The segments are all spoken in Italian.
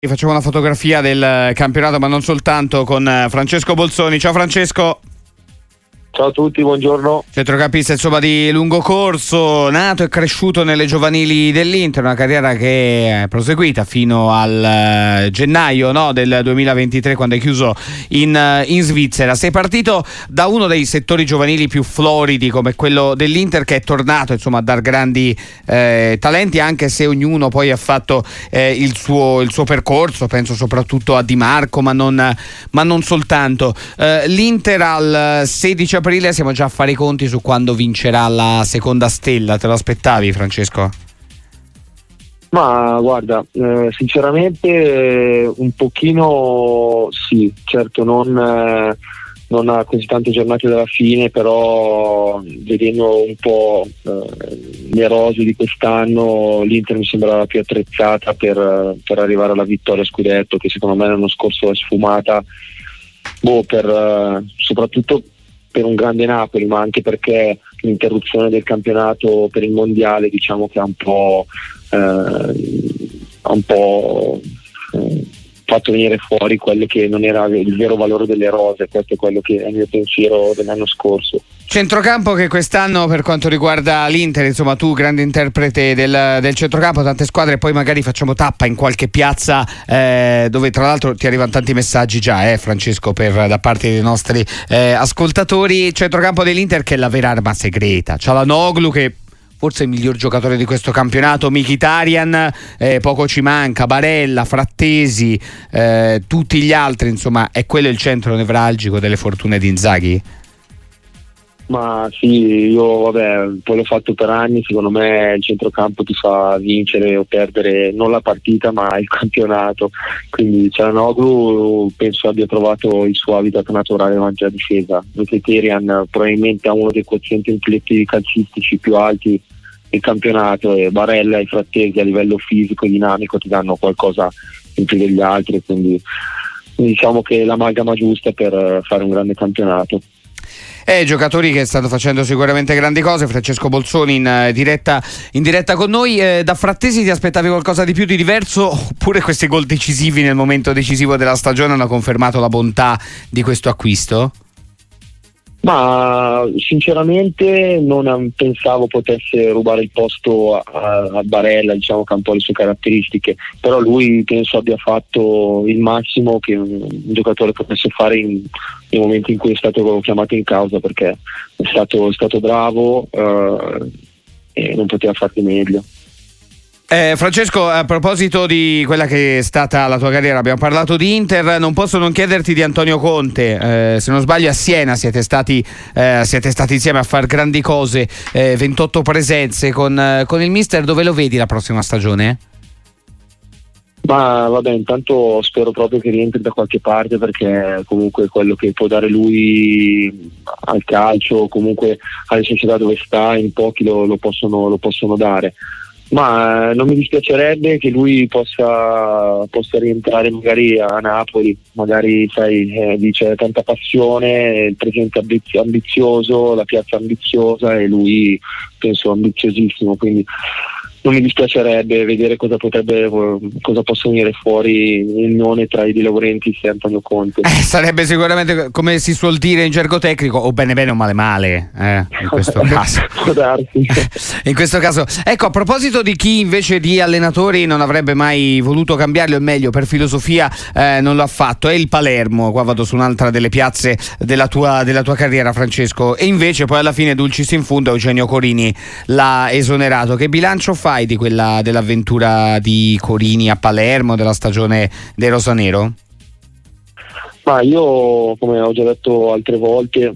Facciamo una fotografia del campionato, ma non soltanto, con Francesco Bolzoni. Ciao Francesco. Ciao a tutti, buongiorno. Centrocampista insomma di lungo corso, nato e cresciuto nelle giovanili dell'Inter, una carriera che è proseguita fino al gennaio, no, del 2023, quando è chiuso in Svizzera. Sei partito da uno dei settori giovanili più floridi come quello dell'Inter, che è tornato insomma a dar grandi talenti, anche se ognuno poi ha fatto il suo percorso. Penso soprattutto a Di Marco, ma non soltanto. L'Inter al 16 aprile siamo già a fare i conti su quando vincerà la seconda stella. Te lo aspettavi, Francesco? Ma guarda, sinceramente un pochino sì, certo non a così tante giornate dalla fine, però vedendo un po' le rose di quest'anno, l'Inter mi sembrava più attrezzata per arrivare alla vittoria scudetto, che secondo me l'anno scorso è sfumata, soprattutto per un grande Napoli, ma anche perché l'interruzione del campionato per il mondiale, diciamo che ha un po' fatto venire fuori quello che non era il vero valore delle rose. Questo è quello che è il mio pensiero dell'anno scorso. Centrocampo che quest'anno, per quanto riguarda l'Inter, insomma, tu grande interprete del centrocampo, tante squadre, poi magari facciamo tappa in qualche piazza dove tra l'altro ti arrivano tanti messaggi già, Francesco, da parte dei nostri ascoltatori. Centrocampo dell'Inter che è la vera arma segreta, Çalhanoğlu, che forse è il miglior giocatore di questo campionato, Mkhitaryan, poco ci manca, Barella, Frattesi, tutti gli altri, insomma, è quello il centro nevralgico delle fortune di Inzaghi? Ma sì, io poi l'ho fatto per anni. Secondo me il centrocampo ti fa vincere o perdere non la partita ma il campionato, quindi Çalhanoğlu penso abbia trovato il suo habitat naturale davanti alla difesa. Mkhitaryan probabilmente ha uno dei quozienti intellettivi calcistici più alti del campionato, e Barella e Frattesi a livello fisico e dinamico ti danno qualcosa in più degli altri, quindi diciamo che è l'amalgama giusta per fare un grande campionato. Giocatori che stanno facendo sicuramente grandi cose. Francesco Bolzoni in diretta con noi. Da Frattesi ti aspettavi qualcosa di più, di diverso, oppure questi gol decisivi nel momento decisivo della stagione hanno confermato la bontà di questo acquisto? Ma sinceramente non pensavo potesse rubare il posto a Barella, diciamo che ha un po' le sue caratteristiche, però lui penso abbia fatto il massimo che un giocatore potesse fare nei momenti in cui è stato chiamato in causa, perché è stato bravo e non poteva far di meglio. Francesco, a proposito di quella che è stata la tua carriera, abbiamo parlato di Inter, non posso non chiederti di Antonio Conte. Se non sbaglio a Siena siete stati insieme a fare grandi cose, 28 presenze con il mister. Dove lo vedi la prossima stagione? Ma intanto spero proprio che rientri da qualche parte, perché comunque quello che può dare lui al calcio, comunque alle società dove sta, in pochi lo possono dare. Ma non mi dispiacerebbe che lui possa rientrare magari a Napoli, magari dice tanta passione, il presidente ambizioso, la piazza ambiziosa e lui penso ambiziosissimo, quindi non mi dispiacerebbe vedere cosa possa venire fuori in unione tra i De Laurentiis e Antonio Conte. Sarebbe sicuramente, come si suol dire in gergo tecnico, o bene bene o male male, in questo caso. Può darsi. In questo caso, ecco, a proposito di chi invece di allenatori non avrebbe mai voluto cambiarli, o meglio per filosofia non lo ha fatto, è il Palermo. Qua vado su un'altra delle piazze della tua carriera, Francesco, e invece poi alla fine dulcis in fundo Eugenio Corini l'ha esonerato. Che bilancio fai dell'avventura di Corini a Palermo, della stagione dei rosanero? Ma io, come ho già detto altre volte,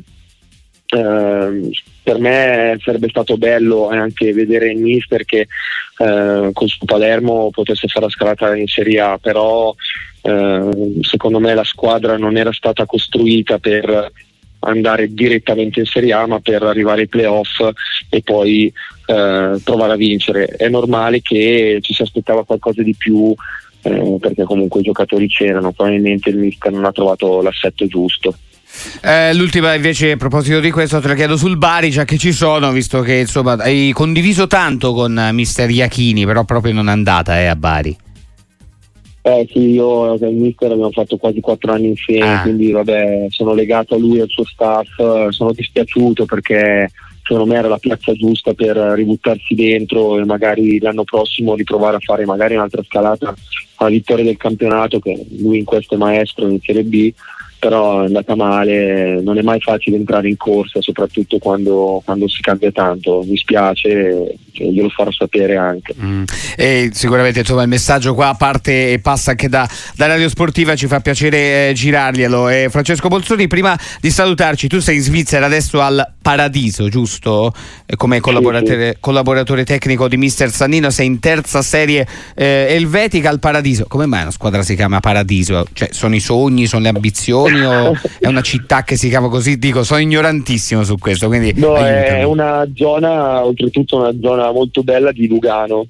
per me sarebbe stato bello anche vedere il mister che con su Palermo potesse fare la scalata in Serie A, però secondo me la squadra non era stata costruita per andare direttamente in Serie A, ma per arrivare ai playoff e poi provare a vincere. È normale che ci si aspettava qualcosa di più, perché comunque i giocatori c'erano, probabilmente il mister non ha trovato l'assetto giusto. L'ultima invece, a proposito di questo, te la chiedo sul Bari, già che ci sono, visto che insomma hai condiviso tanto con mister Iachini, però proprio non è andata a Bari. Sì, io e il mister abbiamo fatto quasi 4 anni insieme, quindi vabbè, sono legato a lui e al suo staff. Sono dispiaciuto perché secondo me era la piazza giusta per ributtarsi dentro e magari l'anno prossimo riprovare a fare magari un'altra scalata alla vittoria del campionato, che lui in questo è maestro in Serie B, però è andata male. Non è mai facile entrare in corsa, soprattutto quando si cambia tanto. Mi spiace, glielo farò sapere anche. E sicuramente insomma il messaggio qua parte e passa anche da Radio Sportiva, ci fa piacere girarglielo. Francesco Bolzoni, prima di salutarci, tu sei in Svizzera adesso al Paradiso, giusto? Come collaboratore tecnico di mister Sannino, sei in terza serie elvetica al Paradiso. Come mai una squadra si chiama Paradiso? Cioè, sono i sogni, sono le ambizioni o è una città che si chiama così? Dico, sono ignorantissimo su questo, quindi no, aiutami. È una zona, oltretutto una zona molto bella di Lugano.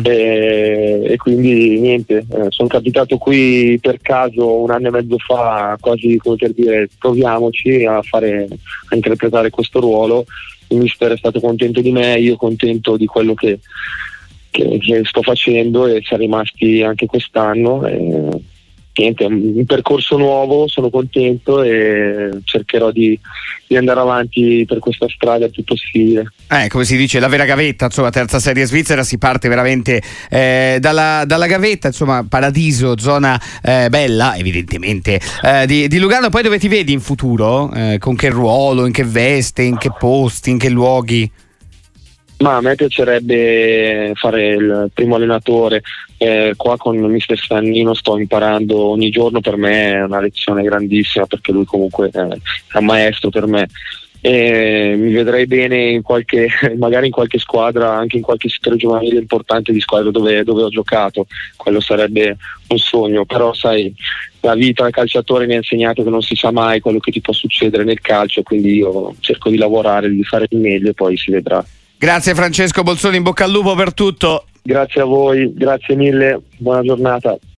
E quindi niente, sono capitato qui per caso 1 anno e mezzo fa, quasi come per dire proviamoci a interpretare questo ruolo. Il mister è stato contento di me, io contento di quello che sto facendo, e siamo rimasti anche quest'anno. Niente, è un percorso nuovo, sono contento e cercherò di andare avanti per questa strada il più possibile. Come si dice, la vera gavetta, insomma, terza serie svizzera, si parte veramente dalla gavetta, insomma, Paradiso, zona bella evidentemente di Lugano. Poi dove ti vedi in futuro? Con che ruolo, in che veste, in che posti, in che luoghi? Ma a me piacerebbe fare il primo allenatore. Qua con il mister Sannino sto imparando ogni giorno, per me è una lezione grandissima, perché lui comunque è un maestro per me. Mi vedrei bene magari in qualche squadra, anche in qualche settore giovanile importante di squadra dove ho giocato. Quello sarebbe un sogno, però sai, la vita da calciatore mi ha insegnato che non si sa mai quello che ti può succedere nel calcio, quindi io cerco di lavorare, di fare il meglio e poi si vedrà. Grazie Francesco Bolzoni, in bocca al lupo per tutto. Grazie a voi, grazie mille, buona giornata.